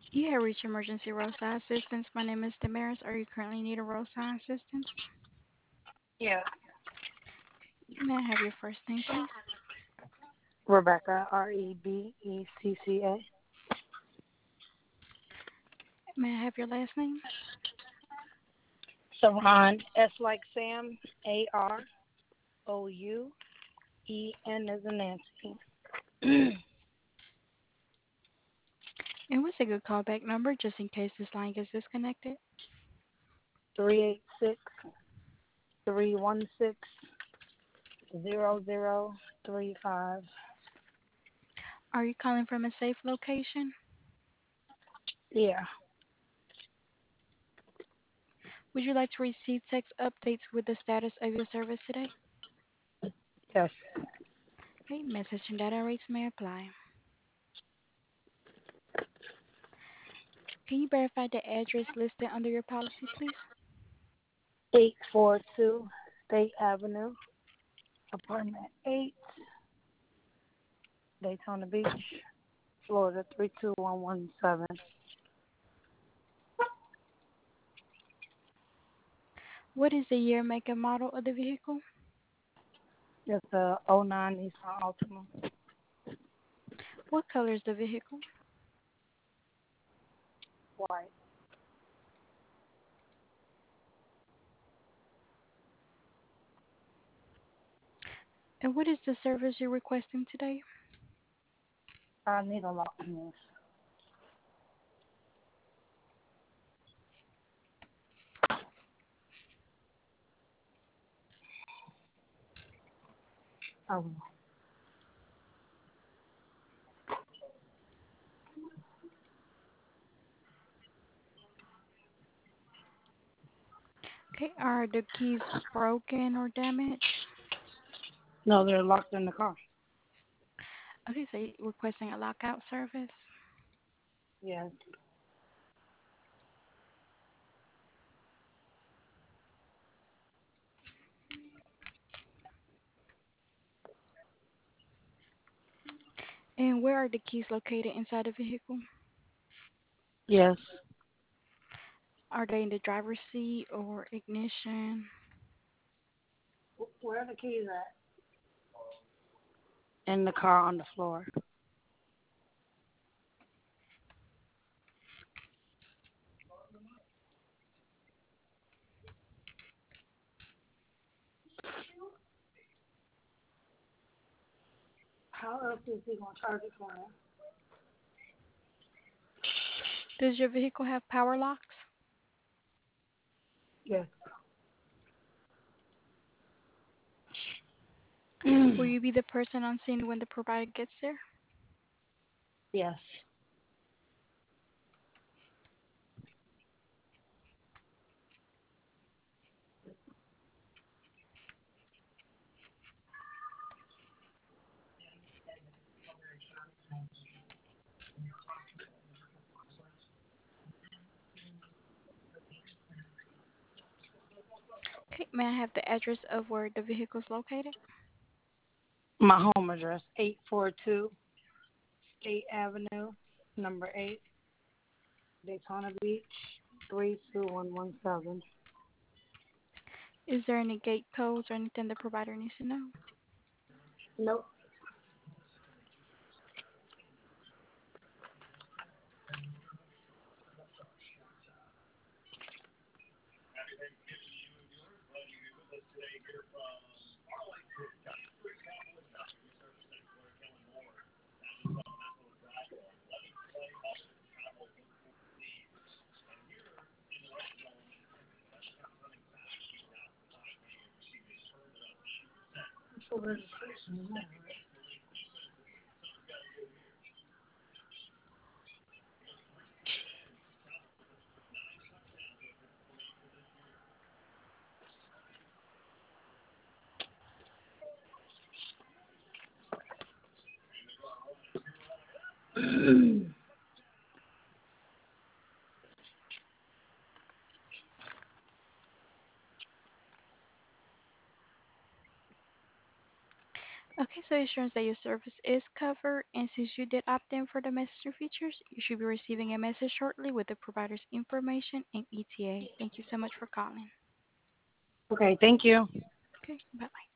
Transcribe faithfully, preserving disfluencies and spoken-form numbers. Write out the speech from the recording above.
You have reached emergency roadside assistance. My name is Damaris. Are you currently need a roadside assistance? Yeah. May I have your first name, please? Rebecca, R E B E C C A. May I have your last name? Saran, S like Sam, A R O U E N as in Nancy. And what's a good callback number just in case this line gets disconnected? three eight six, three one six, zero zero three five. Are you calling from a safe location? Yeah. Would you like to receive text updates with the status of your service today? Yes. Okay, message and data rates may apply. Can you verify the address listed under your policy, please? eight four two State Avenue, apartment eight, Daytona Beach, Florida three two one one seven. What is the year, make, and model of the vehicle? It's a oh nine Nissan Altima. What color is the vehicle? White. And what is the service you're requesting today? I need a lock in this. Oh. Okay, are the keys broken or damaged? No, they're locked in the car. Okay, so you're requesting a lockout service. Yes. And where are the keys located inside the vehicle? Yes. Are they in the driver's seat or ignition? Where are the keys at? In the car on the floor. How else is he gonna charge it for him? Does your vehicle have power locks? Yes. Will you be the person on scene when the provider gets there? Yes. Okay, may I have the address of where the vehicle is located? My home address, eight four two State Avenue, number eight, Daytona Beach, three two one one seven. Is there any gate codes or anything the provider needs to know? Nope. Okay, so it ensures that your service is covered, and since you did opt in for the messenger features, you should be receiving a message shortly with the provider's information and E T A. Thank you so much for calling. Okay, thank you. Okay, bye bye.